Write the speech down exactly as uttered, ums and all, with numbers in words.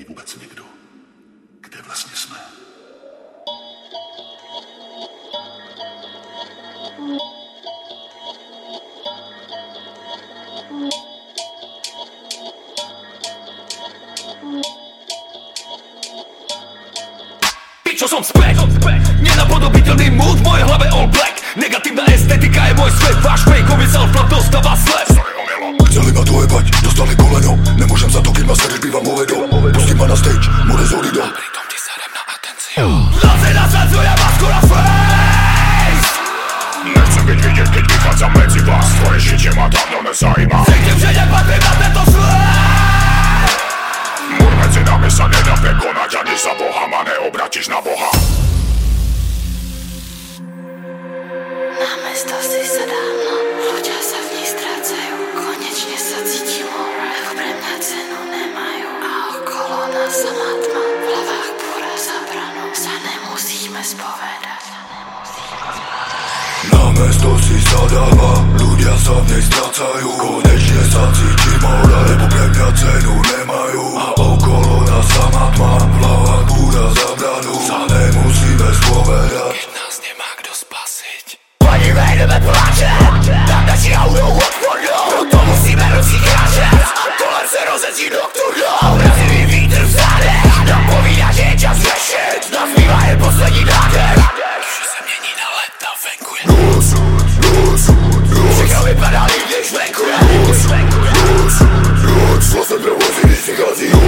vůbec někdo, kde vlastně jsme. Čo som späť, nenapodobiteľný mood, v mojej hlave all black. Negatívna estetika je môj svet, váš fejkový self-love dostáva slep. Chceli ma dojebať, dostali koleno. Nemôžem za to, keď ma seriš, bývam hovedo. Pustí ma na stage, more zorido. A pritom ti serem na atenciu. Noci nasadzuje masku na face. Nechcem byť vidieť, keď vychádzam medzi vás. Tvoje žitie ma dávno nezajíma. Cítim, že nepatrím na tento svet. Múr medzi nami sa nedá prekonať, ani za Boha ma neobratíš na Boha. Námesto si sadám, ľudia sa v ní strácajú. Konečne sa cítim hore, lebo pre mňa cenu nemajú. A okolo nás sama tma, v hlavách búra zabranú. Sa nemusíme spovedať. Námesto si zadáva, ľudia sa v nej strácajú. Konečne sa cítim hore, lebo pre mňa cenu nemajú. A okolo nás sama tma, v hlavách búra zabranú. Sa nemusíme spovedať, keď nás nemá kto spasiť. Pani vejdeme pláče, tak naši auto odporno. Proto musíme ručiť kráčet, kolence rozezí nocturno. Obrazivý vítr v zádech nám povídá, že je čas řešit. Nás zbývá jen poslední nádech, že se mění na léta, venku je noc, noc, noc. všechno vypadá líp, když venku je Noc, noc, noc. Vlastně provozy, když přichází noc.